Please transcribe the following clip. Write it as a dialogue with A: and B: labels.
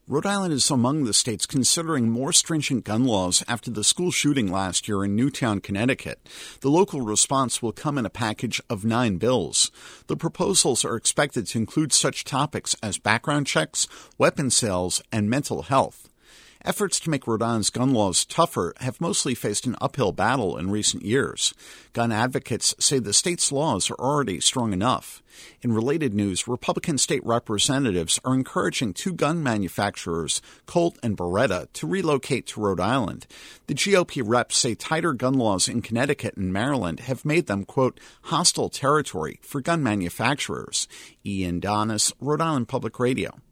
A: Rhode Island is among the states considering more stringent gun laws after the school shooting last year in Newtown, Connecticut. The local response will come in a package of 9 bills. The proposals are expected to include such topics as background checks, weapon sales, and mental health. Efforts to make Rhode Island's gun laws tougher have mostly faced an uphill battle in recent years. Gun advocates say the state's laws are already strong enough. In related news, Republican state representatives are encouraging 2 gun manufacturers, Colt and Beretta, to relocate to Rhode Island. The GOP reps say tighter gun laws in Connecticut and Maryland have made them, quote, hostile territory for gun manufacturers. Ian Donis, Rhode Island Public Radio.